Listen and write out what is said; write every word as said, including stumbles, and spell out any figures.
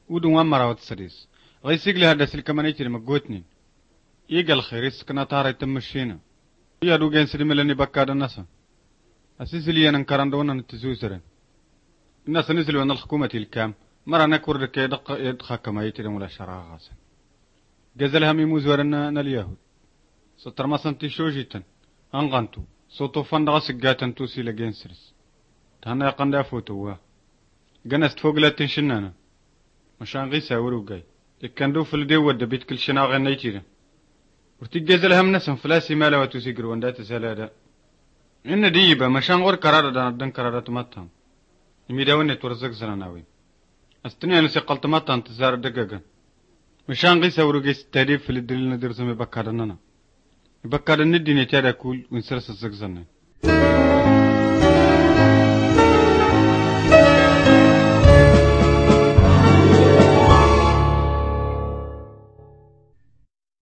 ودون مرة وتسريس غي سيقلي هذا سلك منيتي مقوتني يقل خير يسكنا تاري تمشينا يا دو جين سلم لني بكاد الناس أسيس لي أنا نكران دونا نتزوسرن الناس نزلوا أن الحكومة الكام مرة نكور لك يدق يدخل كما يتي ولا شراغ غاسن جزلها ميموز ورنا اليهود ستر ما سنتي شوجيتن أنغنتو صوتو فندق سجاتن توسي لجنسرس تهنا يقند أفوتوا جنست فوق لا تنشننا مشان غيسا وروجاي كان في الدي ود بيت كل شنا غنيتينا ورتجز لهم نسم فلاسي مالا وتسيجر وندات سلادا إن ديبا مشان غور كرارة دان كرارة ماتهم يميداون تورزق زلناوي استني أنا سقلت ماتهم تزار دقيقة مشان غيسا وروجاي تهديف في الدليل ندير زمي بكارنا بكارنا الدنيا تادا كول ونسرس الزقزنا